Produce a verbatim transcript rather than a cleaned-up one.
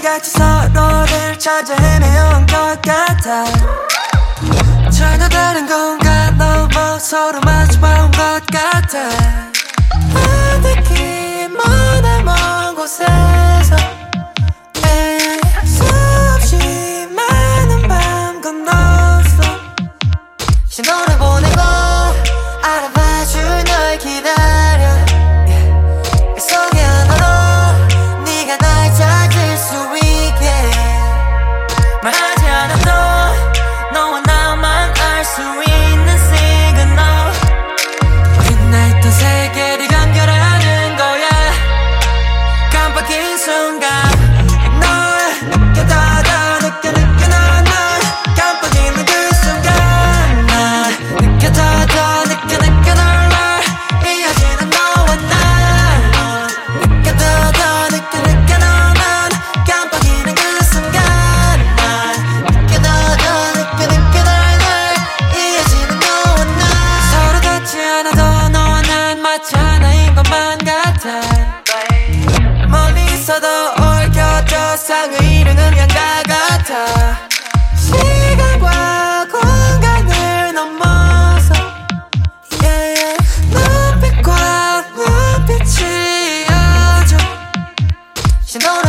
같이 서로를 찾아 헤매온 것 같아. 전혀 다른 공간 넘어 서로 마주본 것 같아. 어떻게 머나 먼 곳에서 에이, 수없이 많은 밤 건넜어. 신호를 보내고 알아봐줄 널 기다려. 그 속에 하나로 네가 날 찾을 수 있게 말하지 않아도 너와 나만 알 수 있는 시그널. 우린 나 있던 세계를 연결하는 거야. 깜빡인 순간 널 느껴 더 느껴 느껴 널 깜빡이는 그 순간 난 느껴 더 느껴 느껴 널 이어지는 너와 나 느껴 더 느껴 느껴 널 깜빡이는 그 순간 난 느껴 더 느껴 느껴 널 이어지는 너와 나 서로 닿지 않아도 너와 난 마치 하나인 것만 같아. 멀리 있어도 얽혀져 상을 이루는 양가 같아. 시간과 공간을 넘어서 yeah, yeah. 눈빛과 눈빛이 이어져. 신호를